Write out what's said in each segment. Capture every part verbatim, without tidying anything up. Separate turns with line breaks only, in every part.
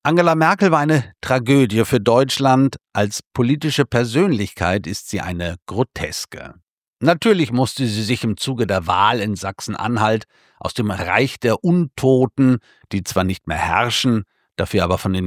Angela Merkel war eine Tragödie für Deutschland. Als politische Persönlichkeit ist sie eine Groteske. Natürlich musste sie sich im Zuge der Wahl in Sachsen-Anhalt aus dem Reich der Untoten, die zwar nicht mehr herrschen, dafür aber von den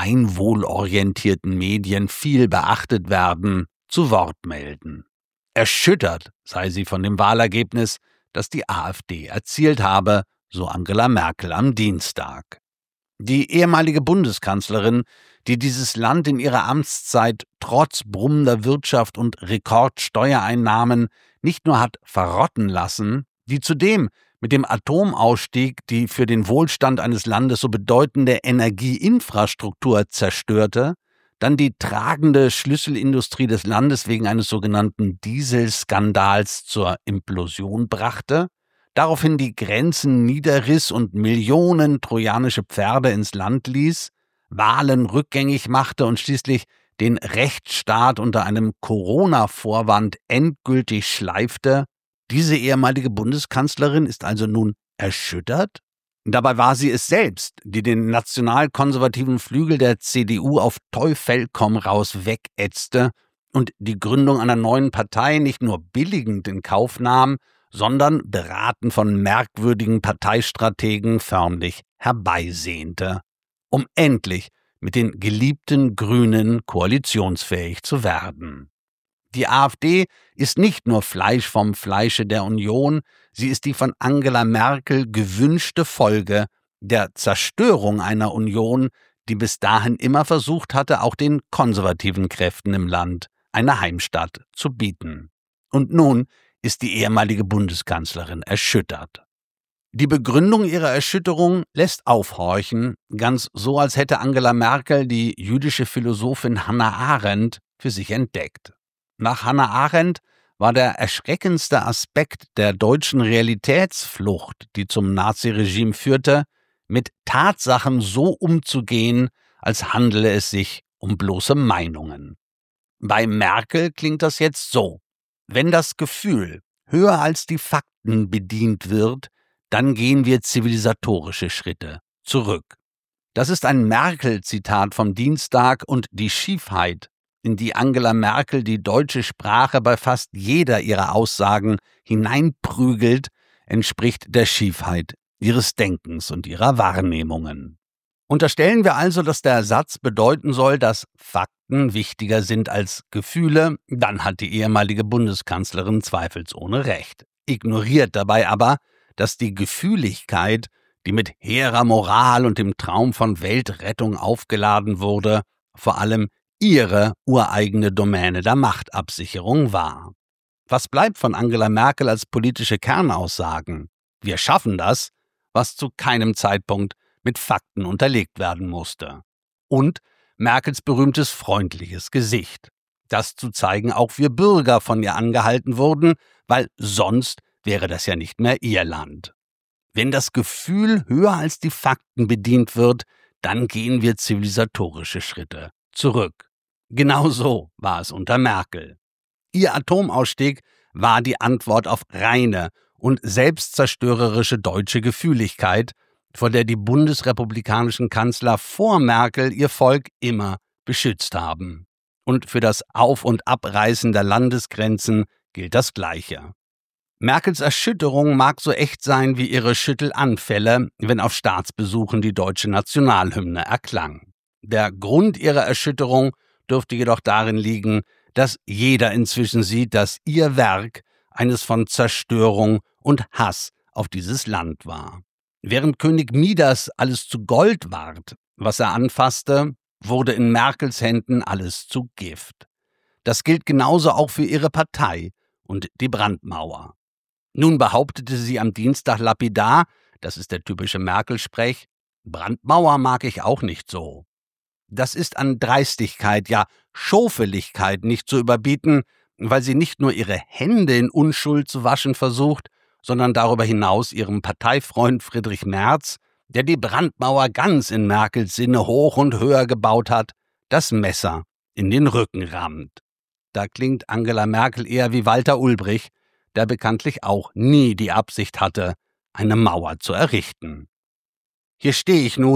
gemeinwohlorientierten Medien viel beachtet werden, zu Wort melden. Erschüttert sei sie von dem Wahlergebnis, das die AfD erzielt habe, so Angela Merkel am Dienstag. Die ehemalige Bundeskanzlerin, die dieses Land in ihrer Amtszeit trotz brummender Wirtschaft und Rekordsteuereinnahmen nicht nur hat verrotten lassen, die zudem mit dem Atomausstieg die für den Wohlstand eines Landes so bedeutende Energieinfrastruktur zerstörte, dann die tragende Schlüsselindustrie des Landes wegen eines sogenannten Dieselskandals zur Implosion brachte, daraufhin die Grenzen niederriss und Millionen trojanische Pferde ins Land ließ, Wahlen rückgängig machte und schließlich den Rechtsstaat unter einem Corona-Vorwand endgültig schleifte. Diese ehemalige Bundeskanzlerin ist also nun erschüttert? Dabei war sie es selbst, die den nationalkonservativen Flügel der C D U auf Teufel komm raus wegätzte und die Gründung einer neuen Partei nicht nur billigend in Kauf nahm, sondern, beraten von merkwürdigen Parteistrategen, förmlich herbeisehnte, um endlich mit den geliebten Grünen koalitionsfähig zu werden. Die AfD ist nicht nur Fleisch vom Fleische der Union, sie ist die von Angela Merkel gewünschte Folge der Zerstörung einer Union, die bis dahin immer versucht hatte, auch den konservativen Kräften im Land eine Heimstatt zu bieten. Und nun ist die ehemalige Bundeskanzlerin erschüttert. Die Begründung ihrer Erschütterung lässt aufhorchen, ganz so, als hätte Angela Merkel die jüdische Philosophin Hannah Arendt für sich entdeckt. Nach Hannah Arendt war der erschreckendste Aspekt der deutschen Realitätsflucht, die zum Naziregime führte, mit Tatsachen so umzugehen, als handele es sich um bloße Meinungen. Bei Merkel klingt das jetzt so: Wenn das Gefühl höher als die Fakten bedient wird, dann gehen wir zivilisatorische Schritte zurück. Das ist ein Merkel-Zitat vom Dienstag, und die Schiefheit, in die Angela Merkel die deutsche Sprache bei fast jeder ihrer Aussagen hineinprügelt, entspricht der Schiefheit ihres Denkens und ihrer Wahrnehmungen. Unterstellen wir also, dass der Satz bedeuten soll, dass Fakten wichtiger sind als Gefühle, dann hat die ehemalige Bundeskanzlerin zweifelsohne recht, ignoriert dabei aber, dass die Gefühligkeit, die mit hehrer Moral und dem Traum von Weltrettung aufgeladen wurde, vor allem ihre ureigene Domäne der Machtabsicherung war. Was bleibt von Angela Merkel als politische Kernaussagen? Wir schaffen das, was zu keinem Zeitpunkt mit Fakten unterlegt werden musste. Und Merkels berühmtes freundliches Gesicht, das zu zeigen auch wir Bürger von ihr angehalten wurden, weil sonst wäre das ja nicht mehr ihr Land. Wenn das Gefühl höher als die Fakten bedient wird, dann gehen wir zivilisatorische Schritte zurück. Genau so war es unter Merkel. Ihr Atomausstieg war die Antwort auf reine und selbstzerstörerische deutsche Gefühligkeit, vor der die bundesrepublikanischen Kanzler vor Merkel ihr Volk immer beschützt haben. Und für das Auf- und Abreißen der Landesgrenzen gilt das Gleiche. Merkels Erschütterung mag so echt sein wie ihre Schüttelanfälle, wenn auf Staatsbesuchen die deutsche Nationalhymne erklang. Der Grund ihrer Erschütterung dürfte jedoch darin liegen, dass jeder inzwischen sieht, dass ihr Werk eines von Zerstörung und Hass auf dieses Land war. Während König Midas alles zu Gold ward, was er anfasste, wurde in Merkels Händen alles zu Gift. Das gilt genauso auch für ihre Partei und die Brandmauer. Nun behauptete sie am Dienstag lapidar, das ist der typische Merkel-Sprech, Brandmauer mag ich auch nicht so. Das ist an Dreistigkeit, ja Schofeligkeit nicht zu überbieten, weil sie nicht nur ihre Hände in Unschuld zu waschen versucht, sondern darüber hinaus ihrem Parteifreund Friedrich Merz, der die Brandmauer ganz in Merkels Sinne hoch und höher gebaut hat, das Messer in den Rücken rammt. Da klingt Angela Merkel eher wie Walter Ulbricht, der bekanntlich auch nie die Absicht hatte, eine Mauer zu errichten. Hier stehe ich nun,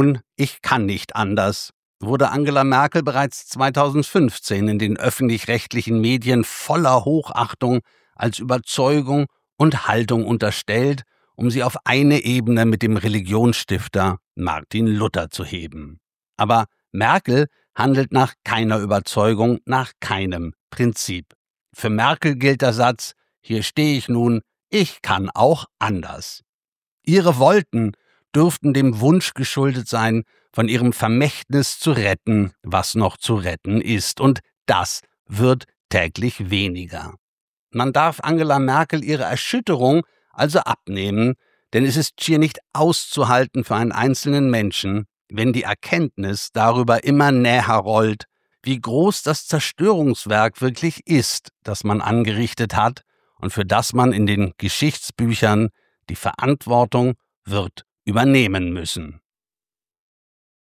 Ich kann nicht anders, wurde Angela Merkel bereits zweitausendfünfzehn in den öffentlich-rechtlichen Medien voller Hochachtung als Überzeugung und Haltung unterstellt, um sie auf eine Ebene mit dem Religionsstifter Martin Luther zu heben. Aber Merkel handelt nach keiner Überzeugung, nach keinem Prinzip. Für Merkel gilt der Satz: Hier stehe ich nun, ich kann auch anders. Ihre Wollten dürften dem Wunsch geschuldet sein, von ihrem Vermächtnis zu retten, was noch zu retten ist. Und das wird täglich weniger. Man darf Angela Merkel ihre Erschütterung also abnehmen, denn es ist schier nicht auszuhalten für einen einzelnen Menschen, wenn die Erkenntnis darüber immer näher rollt, wie groß das Zerstörungswerk wirklich ist, das man angerichtet hat und für das man in den Geschichtsbüchern die Verantwortung wird übernehmen müssen.